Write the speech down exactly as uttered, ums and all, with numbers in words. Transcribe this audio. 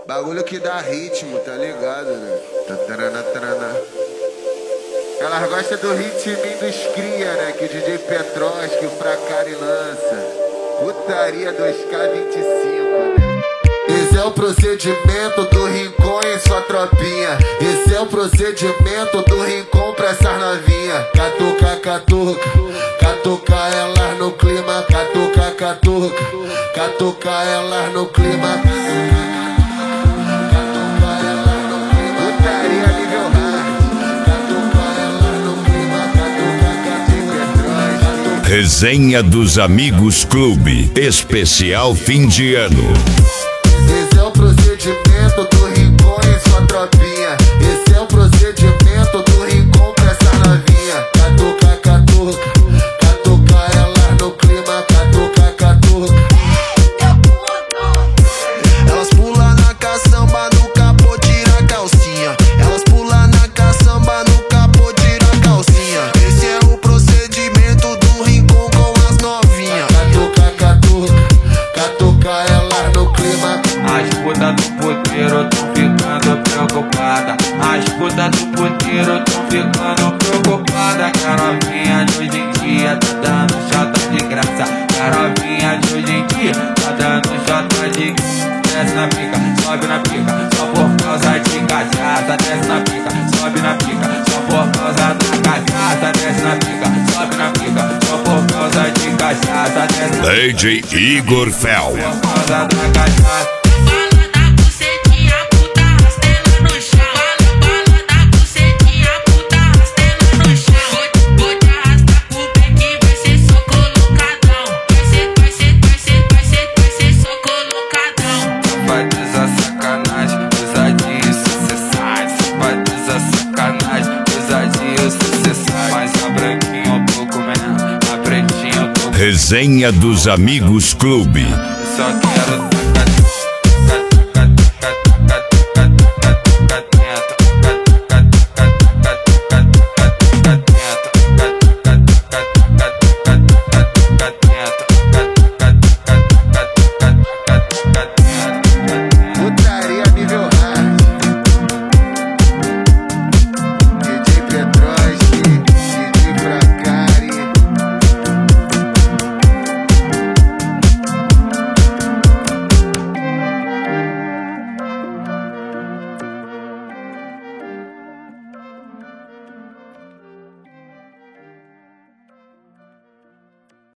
Bagulho que dá ritmo, tá ligado, né? Tatarana, tarana. Elas gostam do ritminho dos cria, né? Que o D J Petroski, o Fracari lança. Putaria dois K vinte e cinco, né? Esse é o procedimento do Rincon em sua tropinha. Esse é o procedimento do Rincon pra essas novinha. Catuca, catuca, catuca elas no clima. Catuca, catuca, catuca elas no clima. Resenha dos Amigos Clube, especial fim de ano. Esse é o procedimento do Rincon em sua tropinha. Esse é o procedimento do Rincon pra essa novinha. Catuca, catuca, catuca elas no clima. Catuca, catuca. Elas pulam na caçamba, no capô, tira a calcinha. Elas pulam na caçamba, no capô, tira a calcinha. Esse é o procedimento do Rincon com as novinhas. Catuca, catuca, catuca elas no clima. As putas do puteiro tão ficando preocupada. As putas do puteiro tão ficando preocupada. Que a novinha de hoje em dia tá dando chata de graça. Que a novinha de hoje em dia tá dando chata de graça. Desce na pica, sobe na pica, só por causa de cachaça. Desce na pica, sobe na pica, só por causa da cachaça. Desce na pica, sobe na pica, só por causa de cachaça. Desce na D J Igor Fel. por causa da cachaça. Resenha dos Amigos Clube. Só quero tacar.